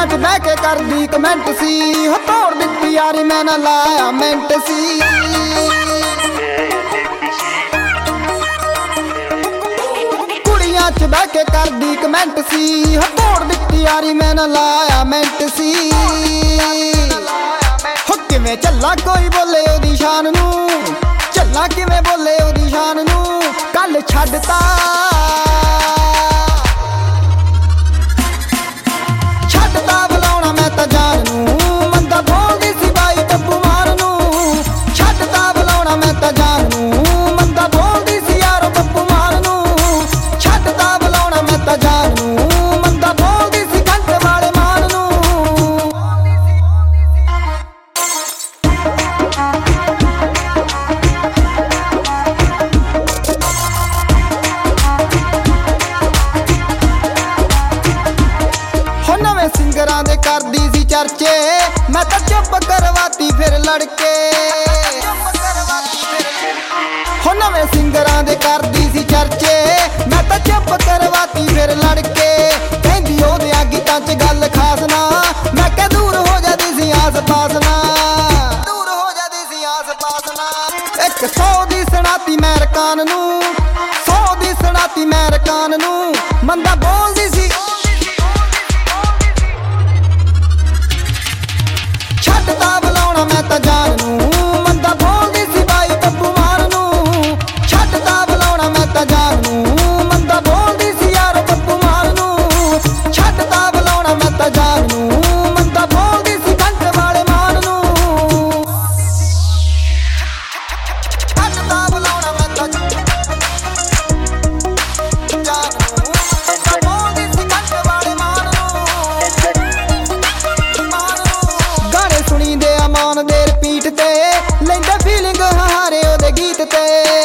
च बह के करदी कमेंट सी, हो तोड़ दित्ती यारी मैं ना लाया मिंट सी। कुड़ियां च बह के करदी कमेंट सी, हो तोड़ दित्ती यारी मैं ना लाया मिंट सी। हो किवें चला कोई बोले ओदी शान नू, चला किवें बोले ओदी शान नू, कल छड्डता बुलाउणा मैं तां जान नू, मंदा बोलदी सी बाई टप्पू मार नू। छड्डता बुलाउणा मैं तां जान नू, मंदा बोलदी सी यारो टप्पू मार नू। छड्डता बुलाउणा मैं तां जान नू, मंदा बोलदी सी घंटे वाले मान नू। सिंगरां दे करदी सी चर्चे, मैं तां चुप करवाती फिर लड़के। हो नवें सिंगरां दे करदी सी चर्चे, मैं तां चुप करवाती फिर लड़के। कहंदी ओहदे गीतां च गल खास ना, मैं कह दूर हो जादी सी आस पास ना, दूर हो जादी सी आस पास ना। एक 100 दी सुणाती मैं रकान नू, 100 दी सुणाती मैं रकान नू, मंदा बोलदी सी मैं तां जान नू, मंदा बोलदी सी बाई टप्पू मार नू। छड्डता बुलाउणा मैं तां जान नू, मंदा बोलदी सी यारो टप्पू मार नू। छड्डता बुलाउणा मैं तां जान नू, मंदा बोलदी सी घंटे वाले मान नू। छड्डता बुलाउणा मैं तां जान नू, मंदा बोलदी सी घंटे वाले मान नू। गाने सुनी दे अमान दे रिपीट ते, लैंदे फीलिंग हारे ओदे गीत ते।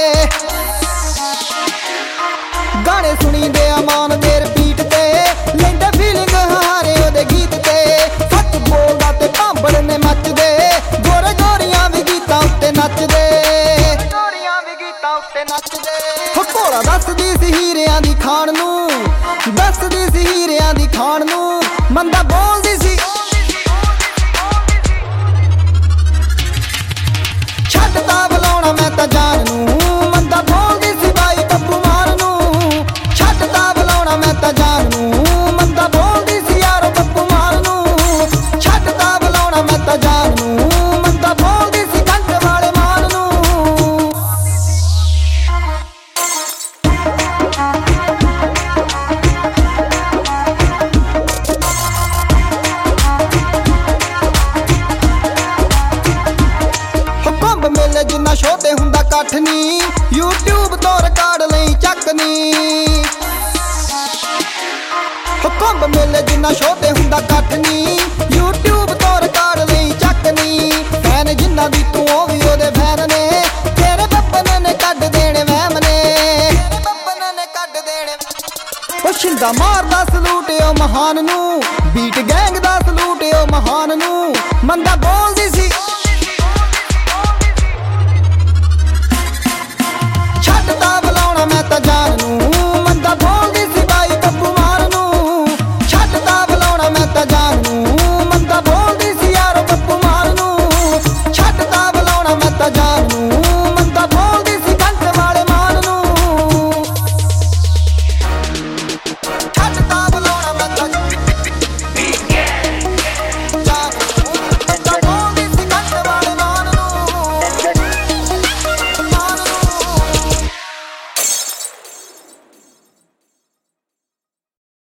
गाने सुनी दे अमान दे रिपीट ते, लैंदे फीलिंग हारे ओदे गीत ते। सच बोलदा ते भांबड़ ने मचदे, गोरे गोरियां भी गीतां उत्ते नचदे, गोरियां भी गीतां उत्ते नचदे। हो घोड़ा दसदी सी हीरियां दी खान नू, दसदी सी हीरियां दी खान नू, मंदा बोलदी सी छड्डता बुलाउणा मैं तां जान नू, मंदा बोलदी सी बाई टप्पू मार नू। छड्डता बुलाउणा मैं तां जान नू, मंदा बोलदी सी यारो टप्पू मार नू। छड्डता बुलाउणा मैं तां जान नू, मंदा बोलदी सी घंटे वाले मान नू। मेले जिन्ना छोटे हुंदा कट्ठ नी, यूट्यूब तो रिकॉर्ड लई चकनी। कुंभ मेले जिन्ना छोटे हुंदा कट्ठ नी, यूट्यूब तो रिकॉर्ड लई चकनी। फैन जिन्ना दी तू ओ भी ओदे फैन ने, तेरे बब्बन ने कड्ड देने वहम ने, तेरे बब्बन ने कड्ड देने। ओ शिंदा मारदा सलूट ओ महान नू, बीट गैंग दा सलूट ओ महान नू, मंदा बोलदी